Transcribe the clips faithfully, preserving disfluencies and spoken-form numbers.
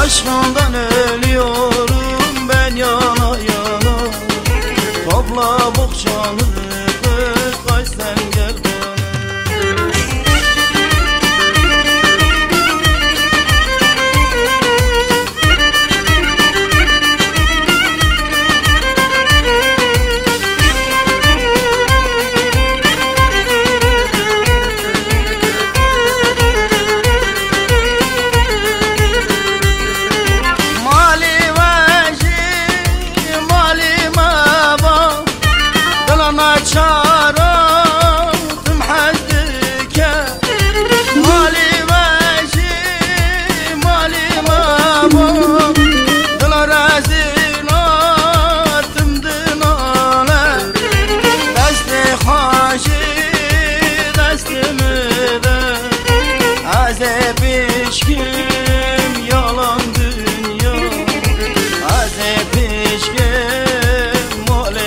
Aşkından ölüyorum ben yana yana. Topla bohçanı kız, kaç sen gel bana. شارتم حدك مالي ماشي مالي ماما دل رازيناتم دنانا دستي خاشي دستي مدى عذاب işkim yalan dünya عذاب işkim mole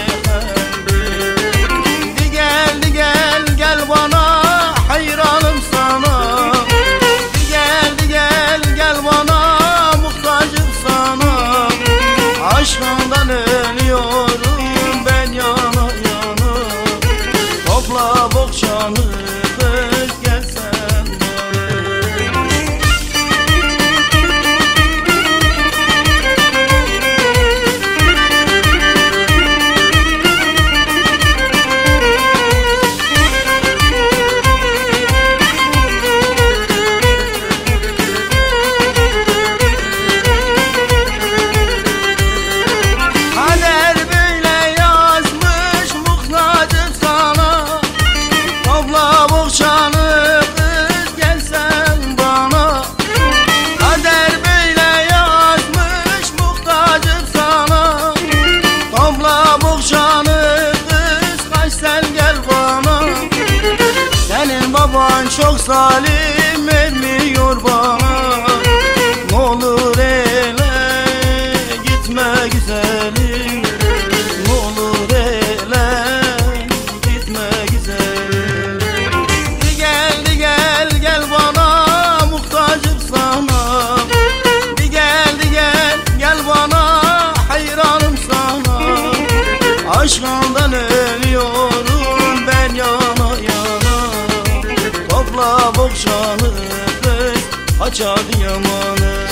hayranım sana. Gel gel gel bana, muhtacım sana. Aşkından ölüyorum ben yana yana. Topla bohçanı kız, gel sen baban çok zalim vermiyor bana. Ne olur ele gitme güzelim, ne olur ele gitme güzelim. Gel gel gel bana, muhtacım sana. Gel gel gel bana, hayranım sana. Aşkından ölüyorum ben yana yana. Topla bohçanı kız, aç Adıyaman'ı.